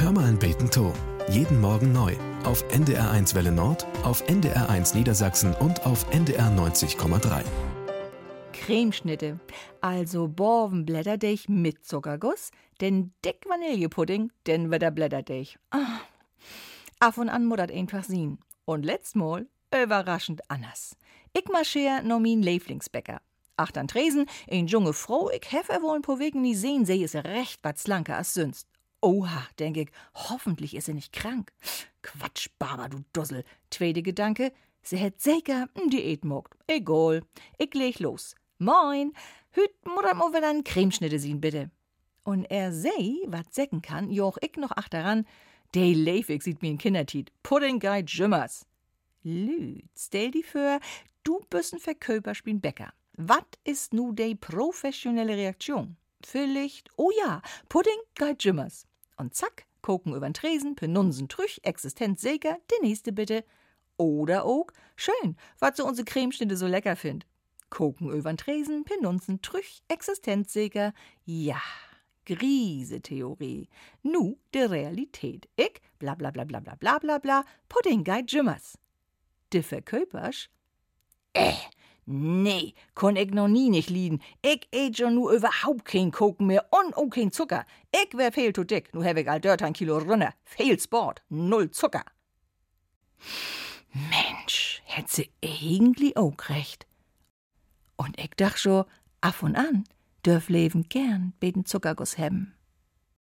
Hör mal ein Beten to. Jeden Morgen neu. Auf NDR1 Welle Nord, auf NDR1 Niedersachsen und auf NDR 90,3. Cremeschnitte, also Borvenblätterdeich mit Zuckerguss, den dick Vanillepudding, den wird der Blätterdeich. Af und an muddert einfach sien. Und letztmal überraschend anders. Ich marschier no min Leiflingsbäcker. Achtern Tresen, ein junge Frau, ich hef wohl ein paar Wegen nie sehen, sie ist recht wat slanker als sonst. Oha, denk ich, hoffentlich ist sie nicht krank. Quatsch, Baba, du Dussel. Zweite Gedanke, sie hätt sicher Diät mogt. Egal, ich leg los. Moin, hüt mutter mo wieder ein Cremeschnitte sehen, bitte. Und er sei, wat säcken kann, joch ich noch achteran, de Leifig sieht mir in Kindertiet. Pudding Guy Jimmers. Lüd, stell die für, du bist ein Verköper spielen Bäcker. Wat ist nu de professionelle Reaktion? Vielleicht, oh ja, Pudding Guy Jimmers. Und zack, gucken übern Tresen, penunsen trüch, existenzsicher, de nächste bitte. Oder auch, schön, wat so unsere Cremeschnitte so lecker find. Gucken übern Tresen, penunsen trüch, existenzsicher, ja. Griese-Theorie. Nu de Realität. Ich, bla bla bla bla bla bla bla bla, Pudding Guy Jimmers. De Verköpersch? Nee, kon ich noch nie nicht lieden. Ich schon nu überhaupt kein Koken mehr und auch kein Zucker. Ich wär viel zu dick, nu hab ich all dort ein Kilo runter. Viel Sport, 0 Zucker. Mensch, hätt sie eigentlich auch recht. Und ich dach schon, af und an, dürf Leben gern beten Zuckerguss hebben.